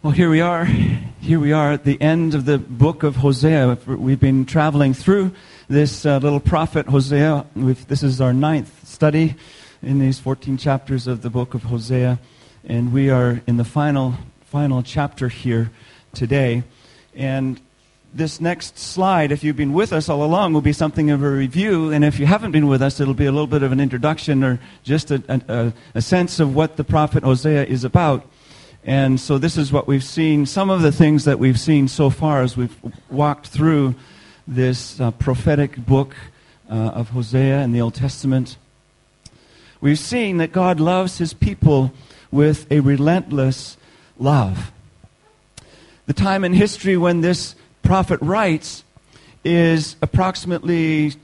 Well, here we are. Here we are at the end of the book of Hosea. We've been traveling through this little prophet Hosea. This is our 9th study in these 14 chapters of the book of Hosea. And we are in the final chapter here today. And this next slide, if you've been with us all along, will be something of a review. And if you haven't been with us, it'll be a little bit of an introduction or just a sense of what the prophet Hosea is about. And so this is what we've seen, some of the things that we've seen so far as we've walked through this prophetic book of Hosea in the Old Testament. We've seen that God loves His people with a relentless love. The time in history when this prophet writes is approximately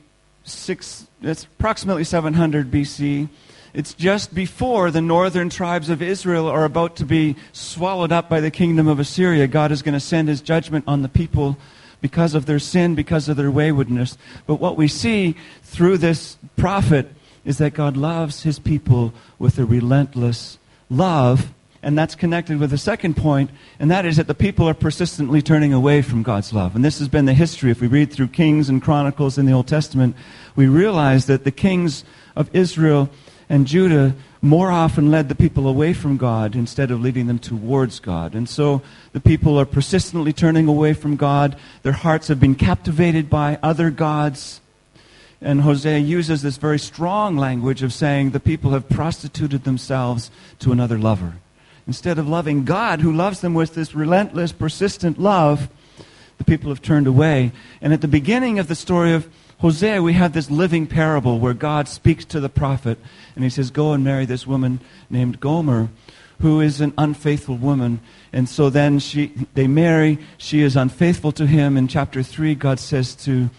700 BC. It's just before the northern tribes of Israel are about to be swallowed up by the kingdom of Assyria. God is going to send His judgment on the people because of their sin, because of their waywardness. But what we see through this prophet is that God loves His people with a relentless love. And that's connected with the second point, and that is that the people are persistently turning away from God's love. And this has been the history. If we read through Kings and Chronicles in the Old Testament, we realize that the kings of Israel and Judah more often led the people away from God instead of leading them towards God. And so the people are persistently turning away from God. Their hearts have been captivated by other gods. And Hosea uses this very strong language of saying the people have prostituted themselves to another lover. Instead of loving God, who loves them with this relentless, persistent love, the people have turned away. And at the beginning of the story of Hosea, we have this living parable where God speaks to the prophet, and He says, go and marry this woman named Gomer, who is an unfaithful woman. And so then they marry. She is unfaithful to him. In chapter 3, God says to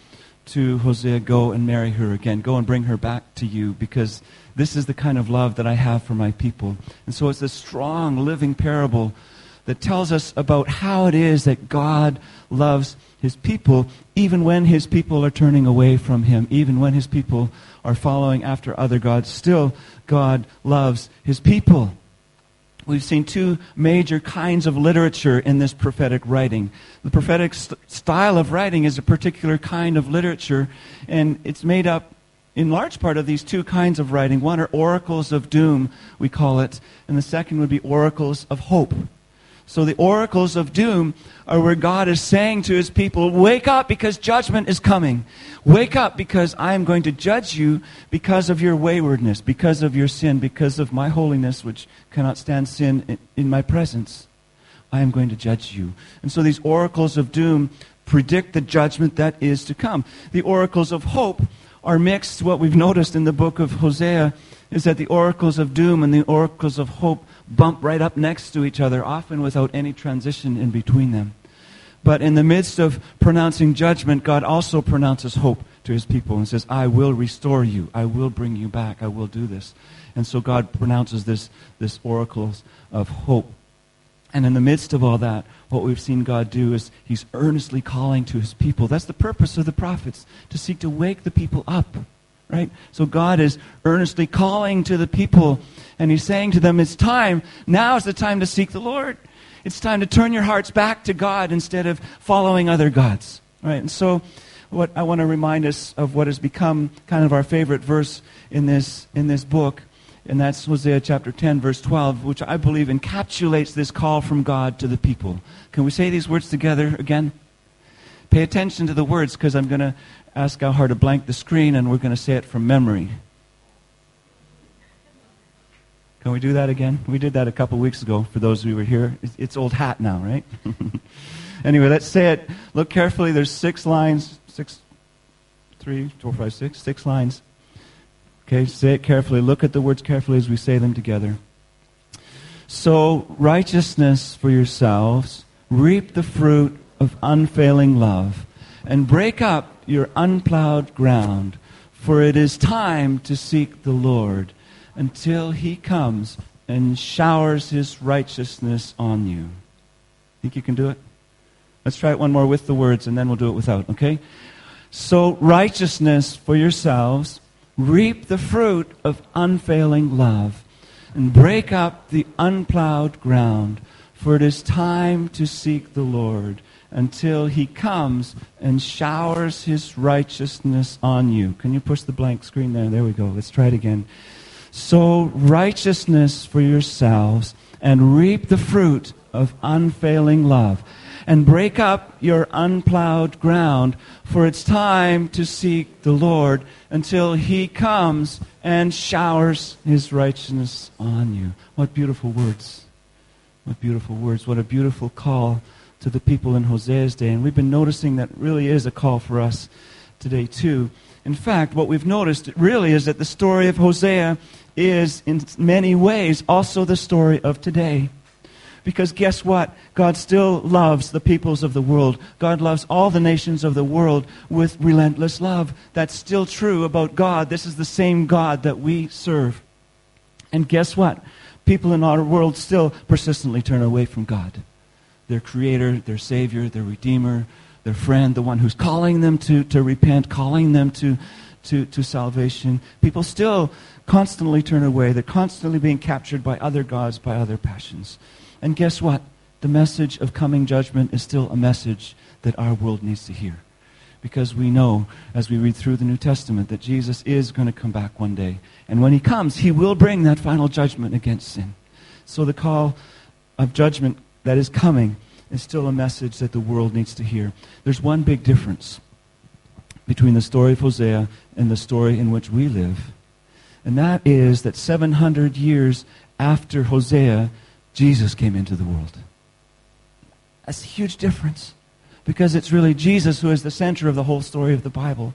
Hosea, go and marry her again. Go and bring her back to you, because this is the kind of love that I have for my people. And so it's this strong, living parable that tells us about how it is that God loves His people, even when His people are turning away from Him, even when His people are following after other gods. Still, God loves His people. We've seen two major kinds of literature in this prophetic writing. The prophetic style of writing is a particular kind of literature, and it's made up in large part of these two kinds of writing. One are oracles of doom, we call it, and the second would be oracles of hope. So the oracles of doom are where God is saying to His people, wake up because judgment is coming. Wake up because I am going to judge you because of your waywardness, because of your sin, because of my holiness, which cannot stand sin in my presence. I am going to judge you. And so these oracles of doom predict the judgment that is to come. The oracles of hope are mixed. What we've noticed in the book of Hosea is that the oracles of doom and the oracles of hope bump right up next to each other, often without any transition in between them. But in the midst of pronouncing judgment, God also pronounces hope to His people and says, I will restore you. I will bring you back. I will do this. And so God pronounces this oracles of hope. And in the midst of all that, what we've seen God do is He's earnestly calling to His people. That's the purpose of the prophets, to seek to wake the people up. Right? So God is earnestly calling to the people, and He's saying to them, it's time. Now is the time to seek the Lord. It's time to turn your hearts back to God instead of following other gods. Right? And so what I want to remind us of what has become kind of our favorite verse in this book, and that's Hosea chapter 10, verse 12, which I believe encapsulates this call from God to the people. Can we say these words together again? Pay attention to the words, because I'm going to ask Alhar to blank the screen, and we're going to say it from memory. Can we do that again? We did that a couple weeks ago for those who were here. It's old hat now, right? Anyway, let's say it. Look carefully. There's 6 lines. 6 lines. Okay, say it carefully. Look at the words carefully as we say them together. Sow righteousness for yourselves, reap the fruit of unfailing love, and break up your unplowed ground, for it is time to seek the Lord until He comes and showers His righteousness on you. Think you can do it? Let's try it one more with the words, and then we'll do it without, okay? Sow righteousness for yourselves, reap the fruit of unfailing love, and break up the unplowed ground, For it is time to seek the Lord until he comes and showers his righteousness on you. Can you push the blank screen there? There we go. Let's try it again. Sow righteousness for yourselves and reap the fruit of unfailing love. And break up your unplowed ground, for it's time to seek the Lord until he comes and showers his righteousness on you. What beautiful words. What beautiful words. What a beautiful call to the people in Hosea's day. And we've been noticing that really is a call for us today too. In fact, what we've noticed really is that the story of Hosea is in many ways also the story of today. Because guess what? God still loves the peoples of the world. God loves all the nations of the world with relentless love. That's still true about God. This is the same God that we serve. And guess what? People in our world still persistently turn away from God. Their Creator, their Savior, their Redeemer, their friend, the one who's calling them to repent, calling them to salvation. People still constantly turn away. They're constantly being captured by other gods, by other passions. And guess what? The message of coming judgment is still a message that our world needs to hear. Because we know, as we read through the New Testament, that Jesus is going to come back one day. And when he comes, he will bring that final judgment against sin. So the call of judgment that is coming is still a message that the world needs to hear. There's one big difference between the story of Hosea and the story in which we live. And that is that 700 years after Hosea, Jesus came into the world. That's a huge difference, because it's really Jesus who is the center of the whole story of the Bible.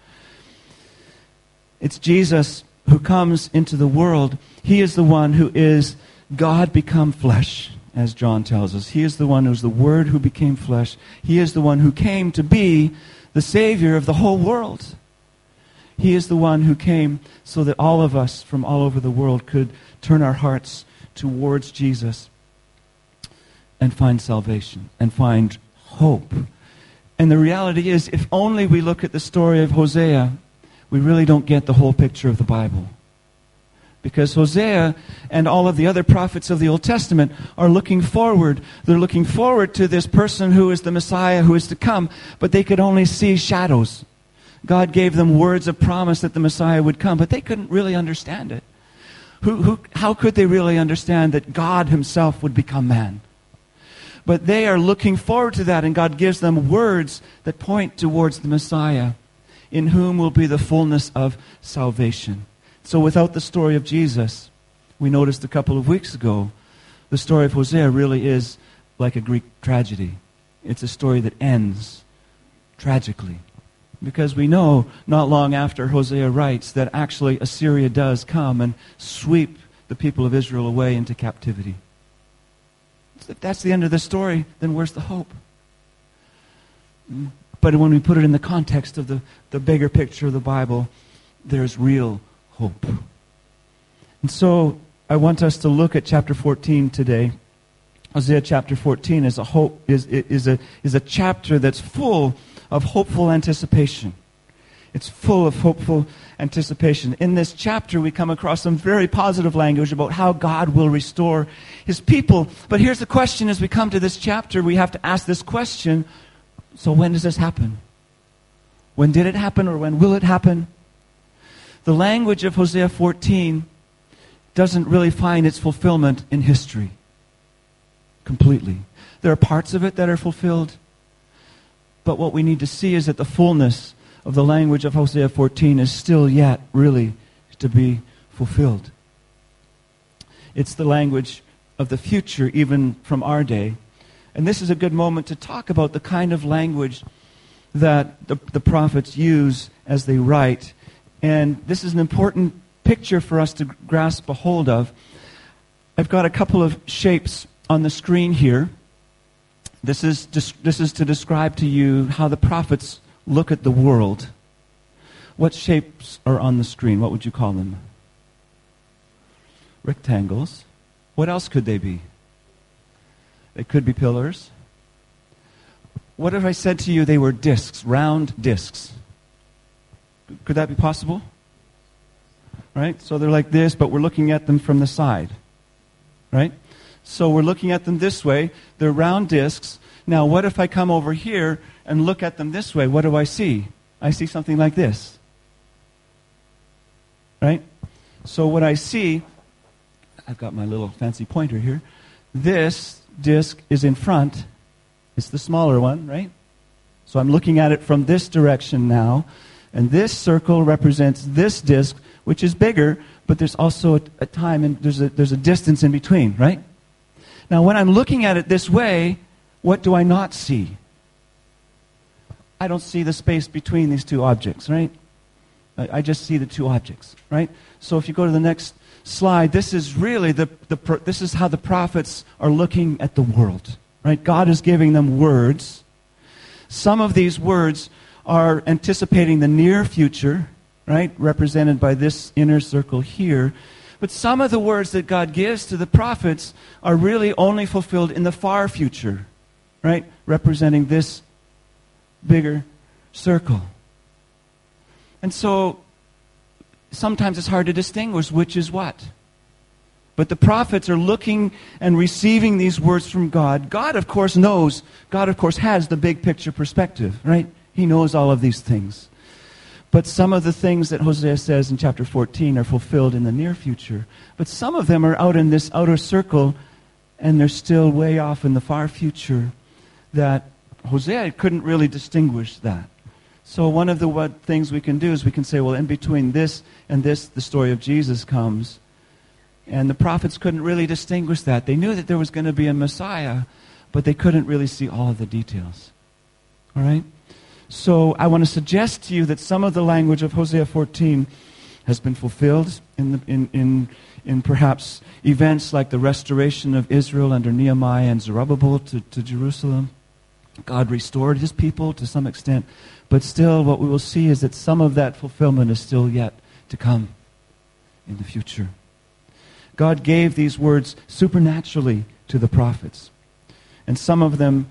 It's Jesus who comes into the world. He is the one who is God become flesh, as John tells us. He is the one who's the Word who became flesh. He is the one who came to be the Savior of the whole world. He is the one who came so that all of us from all over the world could turn our hearts towards Jesus and find salvation and find hope. And the reality is, if only we look at the story of Hosea, we really don't get the whole picture of the Bible. Because Hosea and all of the other prophets of the Old Testament are looking forward. They're looking forward to this person who is the Messiah who is to come, but they could only see shadows. God gave them words of promise that the Messiah would come, but they couldn't really understand it. How could they really understand that God himself would become man? But they are looking forward to that, and God gives them words that point towards the Messiah, in whom will be the fullness of salvation. So without the story of Jesus, we noticed a couple of weeks ago, the story of Hosea really is like a Greek tragedy. It's a story that ends tragically. Because we know not long after Hosea writes that actually Assyria does come and sweep the people of Israel away into captivity. If that's the end of the story, then where's the hope? But when we put it in the context of the bigger picture of the Bible, there's real hope. And so I want us to look at chapter 14 today. Hosea chapter 14 is a chapter that's full of hopeful anticipation. It's full of hopeful anticipation. In this chapter, we come across some very positive language about how God will restore his people. But here's the question: as we come to this chapter, we have to ask this question: so when does this happen? When did it happen, or when will it happen? The language of Hosea 14 doesn't really find its fulfillment in history completely. There are parts of it that are fulfilled, but what we need to see is that the fullness of the language of Hosea 14 is still yet really to be fulfilled. It's the language of the future, even from our day. And this is a good moment to talk about the kind of language that the prophets use as they write. And this is an important picture for us to grasp a hold of. I've got a couple of shapes on the screen here. This is to describe to you how the prophets look at the world. What shapes are on the screen? What would you call them? Rectangles. What else could they be? They could be pillars. What if I said to you they were discs, round discs? Could that be possible? Right? So they're like this, but we're looking at them from the side. Right? So we're looking at them this way. They're round discs. Now, what if I come over here and look at them this way? What do I see? I see something like this. Right? So what I see, I've got my little fancy pointer here. This disc is in front. It's the smaller one, right? So I'm looking at it from this direction now. And this circle represents this disc, which is bigger, but there's also a time and there's a distance in between, right? Now, when I'm looking at it this way, what do I not see? I don't see the space between these two objects, right? I just see the two objects, right? So if you go to the next slide, this is really this is how the prophets are looking at the world, right? God is giving them words. Some of these words are anticipating the near future, right? Represented by this inner circle here. But some of the words that God gives to the prophets are really only fulfilled in the far future, right? Representing this bigger circle. And so sometimes it's hard to distinguish which is what. But the prophets are looking and receiving these words from God. God, of course, knows. God, of course, has the big picture perspective, right? He knows all of these things. But some of the things that Hosea says in chapter 14 are fulfilled in the near future. But some of them are out in this outer circle, and they're still way off in the far future, that Hosea couldn't really distinguish that. So one of the things we can do is we can say, well, in between this and this, the story of Jesus comes. And the prophets couldn't really distinguish that. They knew that there was going to be a Messiah, but they couldn't really see all of the details. All right? So I want to suggest to you that some of the language of Hosea 14 has been fulfilled in perhaps events like the restoration of Israel under Nehemiah and Zerubbabel to Jerusalem. God restored his people to some extent. But still, what we will see is that some of that fulfillment is still yet to come in the future. God gave these words supernaturally to the prophets. And some of them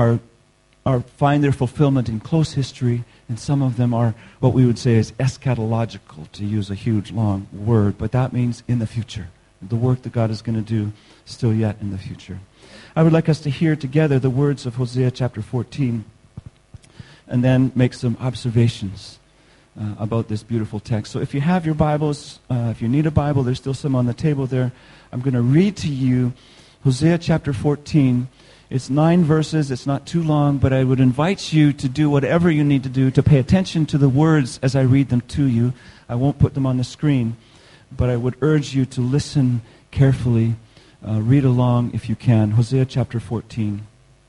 find their fulfillment in close history, and some of them are what we would say is eschatological, to use a huge, long word. But that means in the future. The work that God is going to do still yet in the future. I would like us to hear together the words of Hosea chapter 14, and then make some observations about this beautiful text. So if you have your Bibles, if you need a Bible, there's still some on the table there. I'm going to read to you Hosea chapter 14. It's 9 verses. It's not too long, but I would invite you to do whatever you need to do to pay attention to the words as I read them to you. I won't put them on the screen, but I would urge you to listen carefully. Read along if you can. Hosea chapter 14.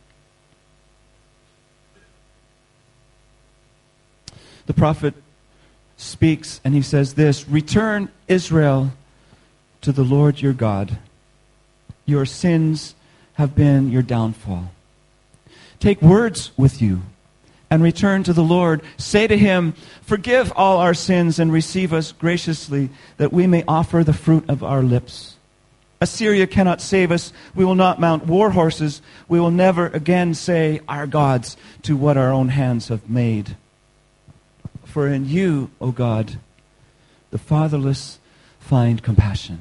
The prophet speaks and he says this, "Return, Israel, to the Lord your God. Your sins have been your downfall. Take words with you and return to the Lord. Say to him, forgive all our sins and receive us graciously, that we may offer the fruit of our lips. Assyria cannot save us. We will not mount war horses. We will never again say, our gods, to what our own hands have made. For in you, O God, the fatherless find compassion."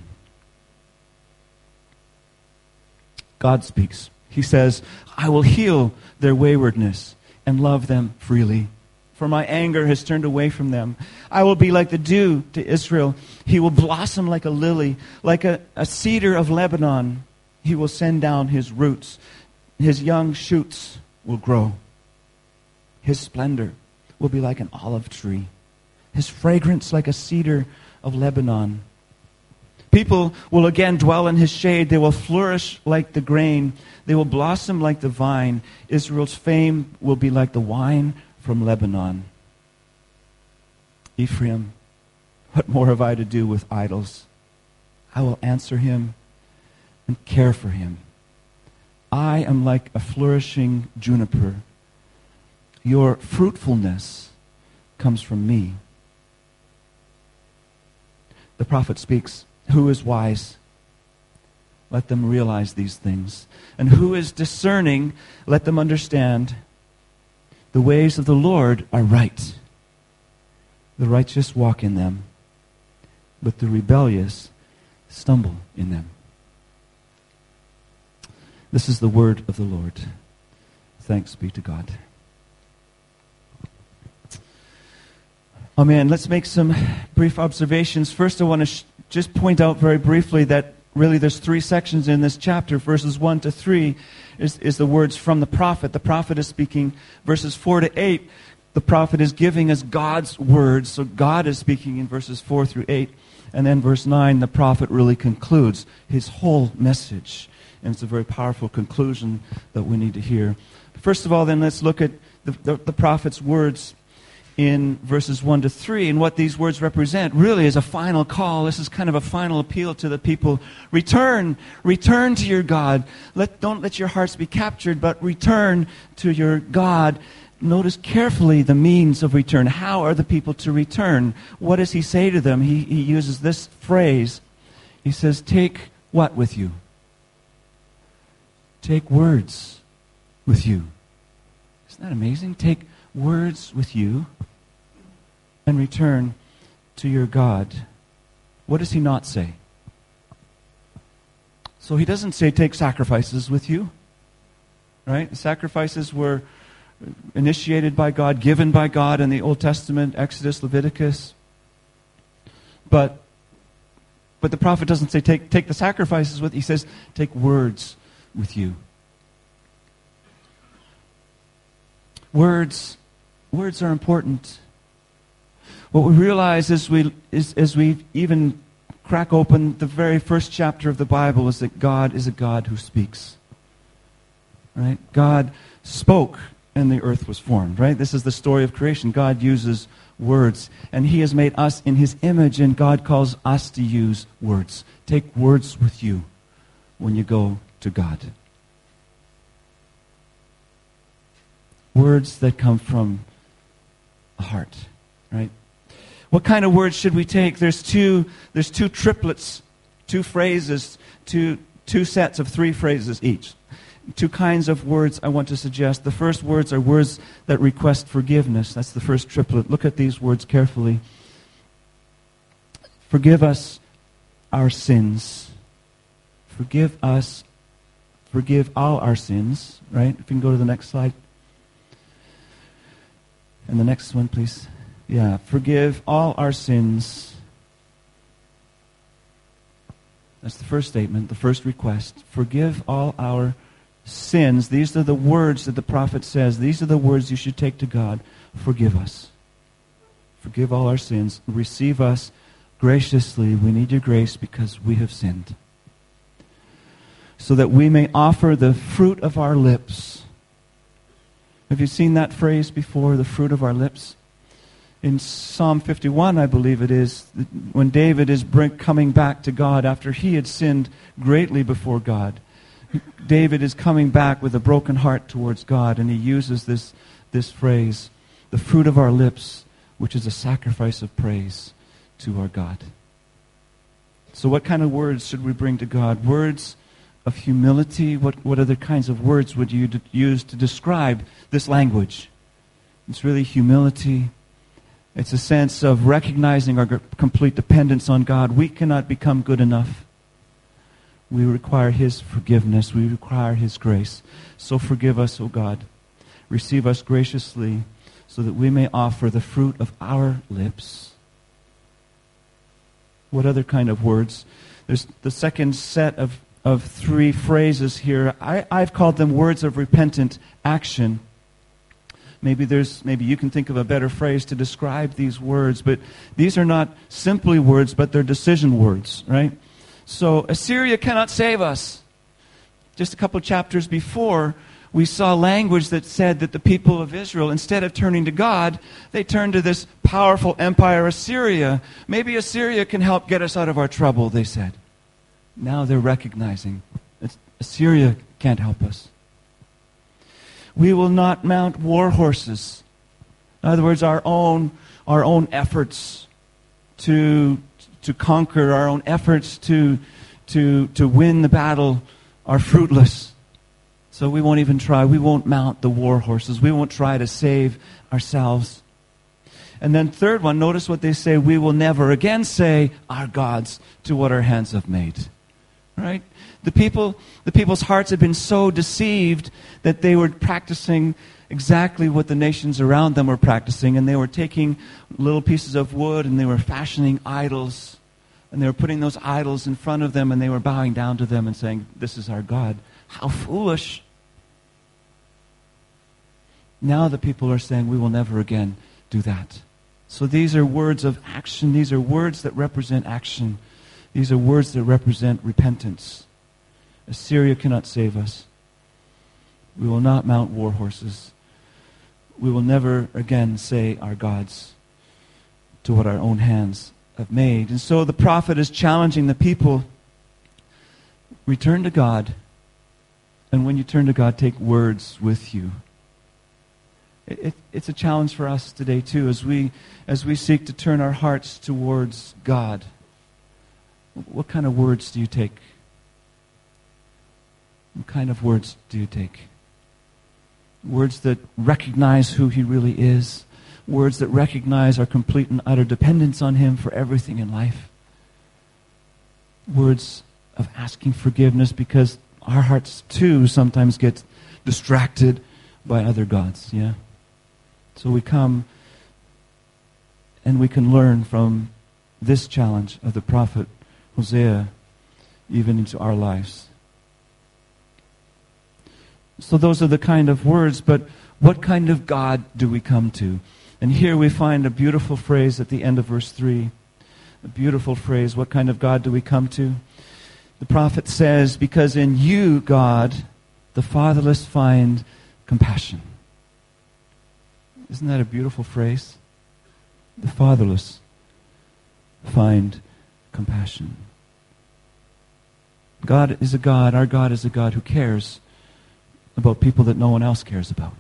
God speaks. He says, "I will heal their waywardness and love them freely. For my anger has turned away from them. I will be like the dew to Israel. He will blossom like a lily, like a cedar of Lebanon. He will send down his roots. His young shoots will grow. His splendor will be like an olive tree. His fragrance like a cedar of Lebanon. People will again dwell in his shade. They will flourish like the grain. They will blossom like the vine. Israel's fame will be like the wine from Lebanon. Ephraim, what more have I to do with idols? I will answer him and care for him. I am like a flourishing juniper. Your fruitfulness comes from me." The prophet speaks. Who is wise? Let them realize these things. And who is discerning? Let them understand. The ways of the Lord are right. The righteous walk in them, but the rebellious stumble in them. This is the word of the Lord. Thanks be to God. Amen. Let's make some brief observations. First, I want to just point out very briefly that really there's three sections in this chapter. Verses 1 to 3 is the words from the prophet. The prophet is speaking. Verses 4 to 8, the prophet is giving us God's words. So God is speaking in verses 4 through 8. And then verse 9, the prophet really concludes his whole message. And it's a very powerful conclusion that we need to hear. First of all, then, let's look at the prophet's words in verses 1 to 3. And what these words represent really is a final call. This is kind of a final appeal to the people. Return to your God. Don't let your hearts be captured, but return to your God. Notice carefully the means of return. How are the people to return? What does he say to them? He uses this phrase. He says, take what with you? Take words with you. Isn't that amazing? Take words with you and return to your God. What does he not say? So he doesn't say take sacrifices with you. Right? The sacrifices were initiated by God, given by God in the Old Testament, Exodus, Leviticus. But the prophet doesn't say take the sacrifices with you. He says take words with you. Words are important. What we realize as we even crack open the very first chapter of the Bible is that God is a God who speaks. Right? God spoke and the earth was formed. Right? This is the story of creation. God uses words, and he has made us in his image, and God calls us to use words. Take words with you when you go to God. Words that come from the heart, right? What kind of words should we take? There's two triplets, two phrases, two sets of three phrases each. Two kinds of words I want to suggest. The first words are words that request forgiveness. That's the first triplet. Look at these words carefully. Forgive us our sins. Forgive us. Forgive all our sins. Right? If you can go to the next slide. And the next one, please. Yeah. Forgive all our sins. That's the first statement, the first request. Forgive all our sins. These are the words that the prophet says. These are the words you should take to God. Forgive us. Forgive all our sins. Receive us graciously. We need your grace because we have sinned. So that we may offer the fruit of our lips. Have you seen that phrase before, the fruit of our lips? In Psalm 51, I believe it is, when David is coming back to God after he had sinned greatly before God. David is coming back with a broken heart towards God, and he uses this phrase, the fruit of our lips, which is a sacrifice of praise to our God. So what kind of words should we bring to God? Words of humility. What other kinds of words would you use to describe this language? It's really humility. It's a sense of recognizing our complete dependence on God. We cannot become good enough. We require his forgiveness. We require his grace. So forgive us, O God. Receive us graciously so that we may offer the fruit of our lips. What other kind of words? There's the second set of three phrases here. I've called them words of repentant action. Maybe you can think of a better phrase to describe these words, but these are not simply words, but they're decision words, right? So Assyria cannot save us. Just a couple chapters before, we saw language that said that the people of Israel, instead of turning to God, they turned to this powerful empire, Assyria. Maybe Assyria can help get us out of our trouble, they said. Now they're recognizing that Assyria can't help us. We will not mount war horses. In other words, our own efforts to conquer, our own efforts to win the battle are fruitless. So we won't even try. We won't mount the war horses. We won't try to save ourselves. And then third one, notice what they say. We will never again say, our gods, to what our hands have made. right? The people's hearts had been so deceived that they were practicing exactly what the nations around them were practicing, and they were taking little pieces of wood and they were fashioning idols, and they were putting those idols in front of them, and they were bowing down to them and saying, "This is our God." How foolish. Now the people are saying, "We will never again do that." So these are words of action. These are words that represent action. These are words that represent repentance. Assyria cannot save us. We will not mount war horses. We will never again say our gods to what our own hands have made. And so the prophet is challenging the people, return to God, and when you turn to God, take words with you. It's a challenge for us today too, as we seek to turn our hearts towards God. What kind of words do you take? What kind of words do you take? Words that recognize who He really is. Words that recognize our complete and utter dependence on Him for everything in life. Words of asking forgiveness, because our hearts too sometimes get distracted by other gods. Yeah. So we come and we can learn from this challenge of the prophet Hosea even into our lives. So those are the kind of words, but what kind of God do we come to? And here we find a beautiful phrase at the end of verse 3. A beautiful phrase. What kind of God do we come to? The prophet says, "Because in you, God, the fatherless find compassion." Isn't that a beautiful phrase? The fatherless find compassion. God is a God, our God is a God who cares about people that no one else cares about.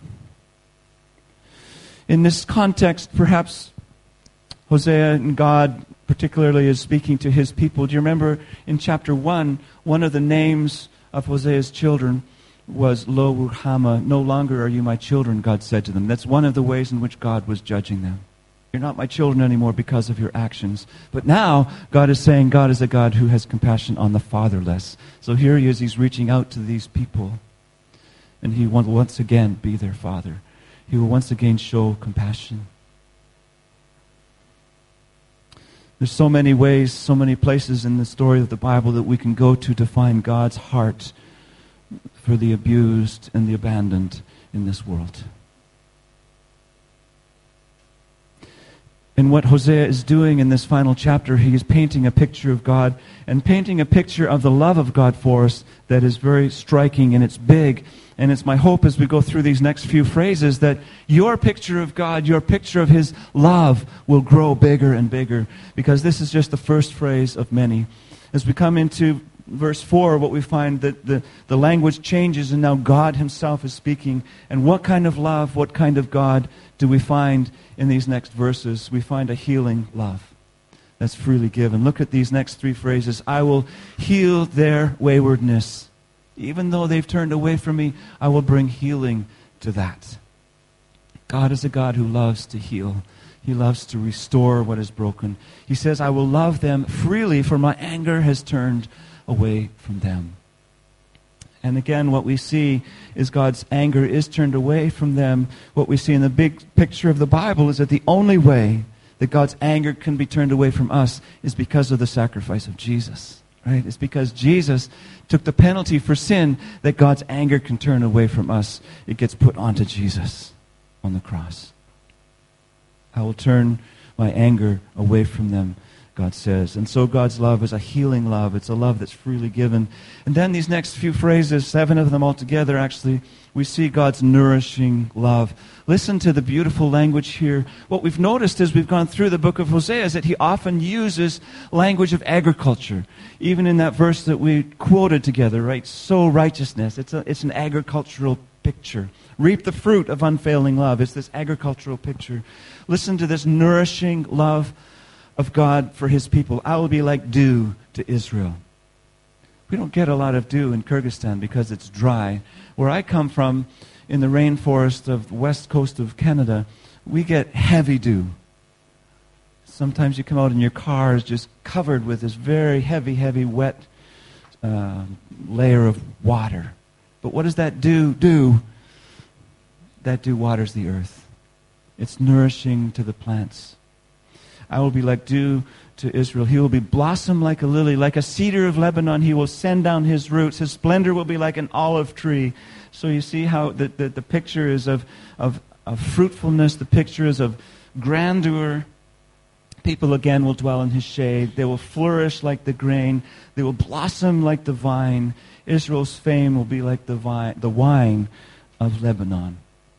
In this context, perhaps Hosea and God particularly is speaking to his people. Do you remember in chapter 1, one of the names of Hosea's children was Lo Ruhama. "No longer are you my children," God said to them. That's one of the ways in which God was judging them. You're not my children anymore because of your actions. But now God is saying God is a God who has compassion on the fatherless. So here He is, He's reaching out to these people. And He will once again be their Father. He will once again show compassion. There's so many ways, so many places in the story of the Bible that we can go to find God's heart for the abused and the abandoned in this world. And what Hosea is doing in this final chapter, he is painting a picture of God and painting a picture of the love of God for us that is very striking and it's big. And it's my hope as we go through these next few phrases that your picture of God, your picture of His love will grow bigger and bigger, because this is just the first phrase of many. As we come into verse 4, what we find that the language changes and now God Himself is speaking. And what kind of love, what kind of God do we find in these next verses? We find a healing love that's freely given. Look at these next three phrases. "I will heal their waywardness. Even though they've turned away from me, I will bring healing to that." God is a God who loves to heal. He loves to restore what is broken. He says, "I will love them freely, for my anger has turned away from them." And again, what we see is God's anger is turned away from them. What we see in the big picture of the Bible is that the only way that God's anger can be turned away from us is because of the sacrifice of Jesus. Right? It's because Jesus took the penalty for sin that God's anger can turn away from us. It gets put onto Jesus on the cross. "I will turn my anger away from them," God says. And so God's love is a healing love. It's a love that's freely given. And then these next few phrases, 7 of them altogether actually, we see God's nourishing love. Listen to the beautiful language here. What we've noticed as we've gone through the book of Hosea is that he often uses language of agriculture. Even in that verse that we quoted together, right? Sow righteousness. It's an agricultural picture. Reap the fruit of unfailing love. It's this agricultural picture. Listen to this nourishing love of God for His people. "I will be like dew to Israel." We don't get a lot of dew in Kyrgyzstan because it's dry. Where I come from, in the rainforest of the west coast of Canada, we get heavy dew. Sometimes you come out and your car is just covered with this very heavy, wet layer of water. But what does that do? That dew waters the earth. It's nourishing to the plants. I will be like dew to Israel. He will be blossom like a lily, like a cedar of Lebanon. He will send down his roots. His splendor will be like an olive tree. So you see how the picture is of fruitfulness. The picture is of grandeur. People again will dwell in his shade. They will flourish like the grain. They will blossom like the vine. Israel's fame will be like the wine of Lebanon.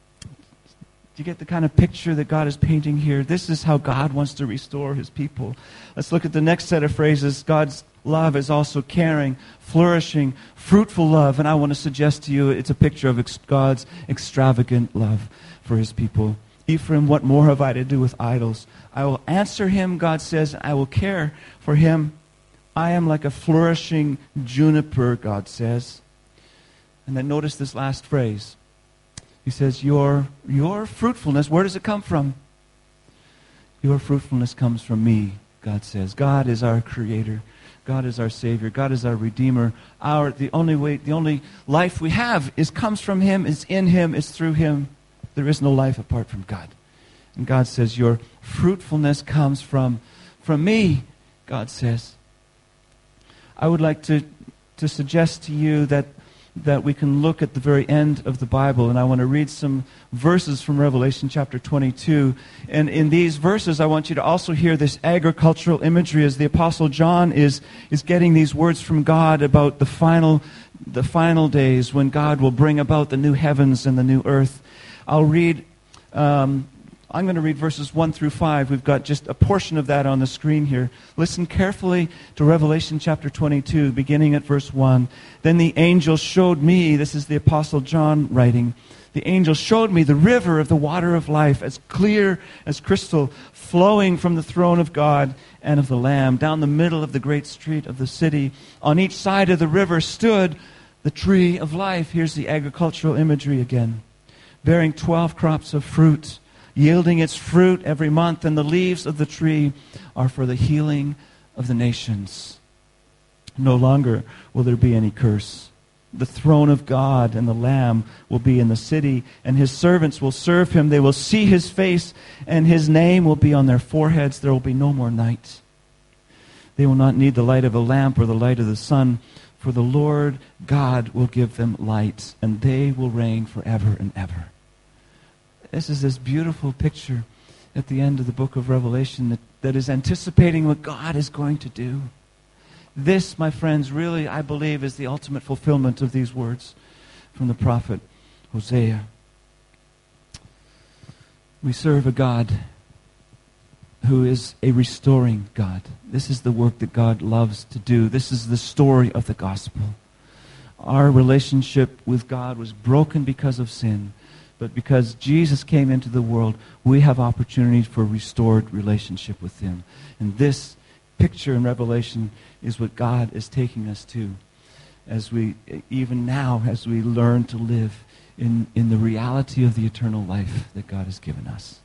Do you get the kind of picture that God is painting here? This is how God wants to restore his people. Let's look at the next set of phrases. God's love is also caring, flourishing, fruitful love. And I want to suggest to you it's a picture of God's extravagant love for his people. Ephraim, what more have I to do with idols? I will answer him, God says, I will care for him. I am like a flourishing juniper, God says. And then notice this last phrase. He says, your fruitfulness, where does it come from? Your fruitfulness comes from me, God says. God is our creator. God is our Savior. God is our Redeemer. The only life we have comes from him, is in him, is through him. There is no life apart from God. And God says, your fruitfulness comes from me, God says. I would like to suggest to you that we can look at the very end of the Bible, and I want to read some verses from Revelation chapter 22. And in these verses, I want you to also hear this agricultural imagery as the Apostle John is getting these words from God about the final days when God will bring about the new heavens and the new earth. I'll read, I'm going to read verses 1 through 5. We've got just a portion of that on the screen here. Listen carefully to Revelation chapter 22, beginning at verse 1. Then the angel showed me, this is the Apostle John writing, the angel showed me the river of the water of life, as clear as crystal, flowing from the throne of God and of the Lamb, down the middle of the great street of the city. On each side of the river stood the tree of life. Here's the agricultural imagery again. Bearing 12 crops of fruit, yielding its fruit every month, and the leaves of the tree are for the healing of the nations. No longer will there be any curse. The throne of God and the Lamb will be in the city, and his servants will serve him. They will see his face, and his name will be on their foreheads. There will be no more night. They will not need the light of a lamp or the light of the sun, for the Lord God will give them light, and they will reign forever and ever. This is this beautiful picture at the end of the book of Revelation that is anticipating what God is going to do. This, my friends, really, I believe, is the ultimate fulfillment of these words from the prophet Hosea. We serve a God who is a restoring God. This is the work that God loves to do. This is the story of the gospel. Our relationship with God was broken because of sin. But because Jesus came into the world, we have opportunities for restored relationship with him. And this picture in Revelation is what God is taking us to as we learn to live in the reality of the eternal life that God has given us.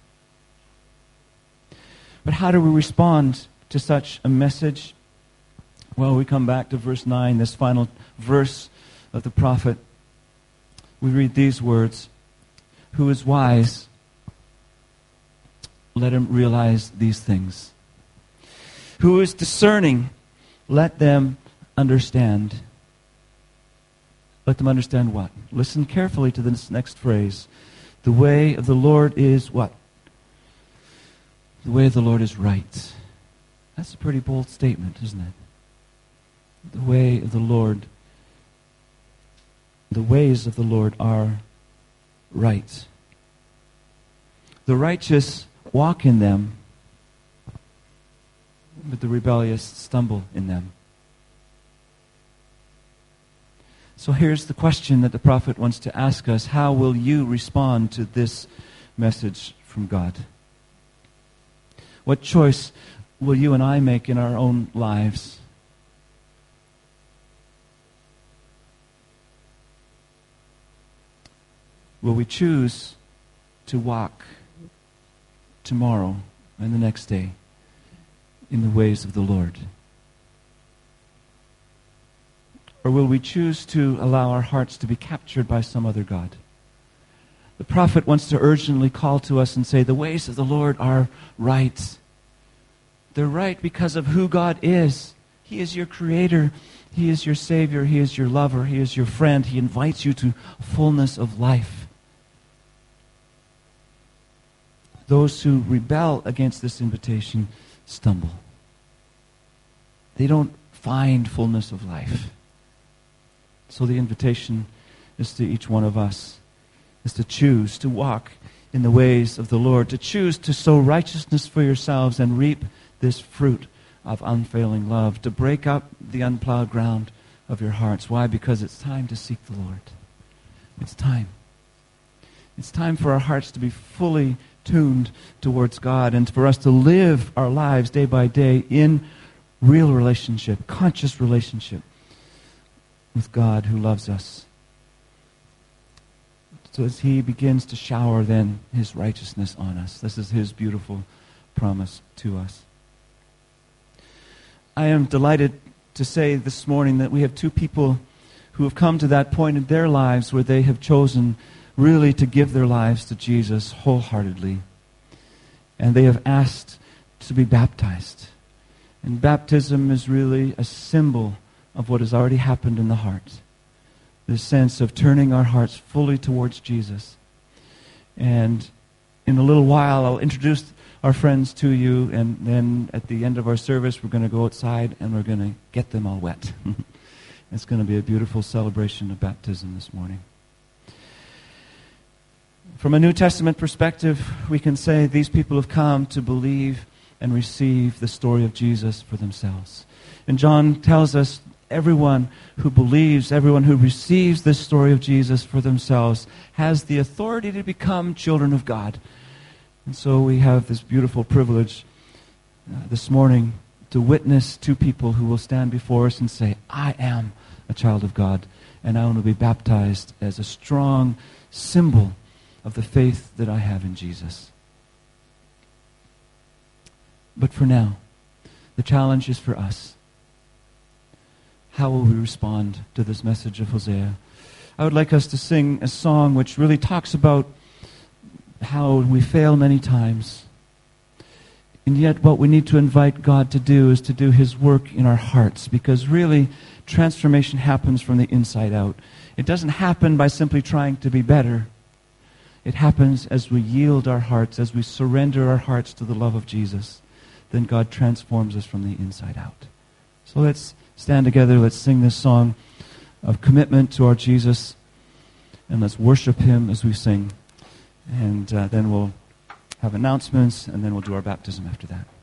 But how do we respond to such a message? Well, we come back to verse 9, this final verse of the prophet. We read these words. Who is wise, let him realize these things. Who is discerning, let them understand. Let them understand what? Listen carefully to this next phrase. The way of the Lord is what? The way of the Lord is right. That's a pretty bold statement, isn't it? The way of the Lord, the ways of the Lord are right. The righteous walk in them, but the rebellious stumble in them. So here's the question that the prophet wants to ask us. How will you respond to this message from God? What choice will you and I make in our own lives? Will we choose to walk tomorrow and the next day in the ways of the Lord? Or will we choose to allow our hearts to be captured by some other god? The prophet wants to urgently call to us and say, the ways of the Lord are right. They're right because of who God is. He is your creator. He is your savior. He is your lover. He is your friend. He invites you to fullness of life. Those who rebel against this invitation stumble. They don't find fullness of life. So the invitation is to each one of us, is to choose to walk in the ways of the Lord, to choose to sow righteousness for yourselves and reap this fruit of unfailing love, to break up the unplowed ground of your hearts. Why? Because it's time to seek the Lord. It's time. It's time for our hearts to be fully tuned towards God and for us to live our lives day by day in real relationship, conscious relationship with God who loves us. So as He begins to shower then His righteousness on us. This is His beautiful promise to us. I am delighted to say this morning that we have two people who have come to that point in their lives where they have chosen really to give their lives to Jesus wholeheartedly. And they have asked to be baptized. And baptism is really a symbol of what has already happened in the heart. This sense of turning our hearts fully towards Jesus. And in a little while, I'll introduce our friends to you, and then at the end of our service, we're going to go outside and we're going to get them all wet. It's going to be a beautiful celebration of baptism this morning. From a New Testament perspective, we can say these people have come to believe and receive the story of Jesus for themselves. And John tells us everyone who believes, everyone who receives this story of Jesus for themselves has the authority to become children of God. And so we have this beautiful privilege this morning to witness two people who will stand before us and say, I am a child of God, and I want to be baptized as a strong symbol of the faith that I have in Jesus. But for now, the challenge is for us. How will we respond to this message of Hosea? I would like us to sing a song which really talks about how we fail many times. And yet what we need to invite God to do is to do His work in our hearts, because really transformation happens from the inside out. It doesn't happen by simply trying to be better. It happens as we yield our hearts, as we surrender our hearts to the love of Jesus. Then God transforms us from the inside out. So let's stand together, let's sing this song of commitment to our Jesus, and let's worship Him as we sing. And then we'll have announcements, and then we'll do our baptism after that.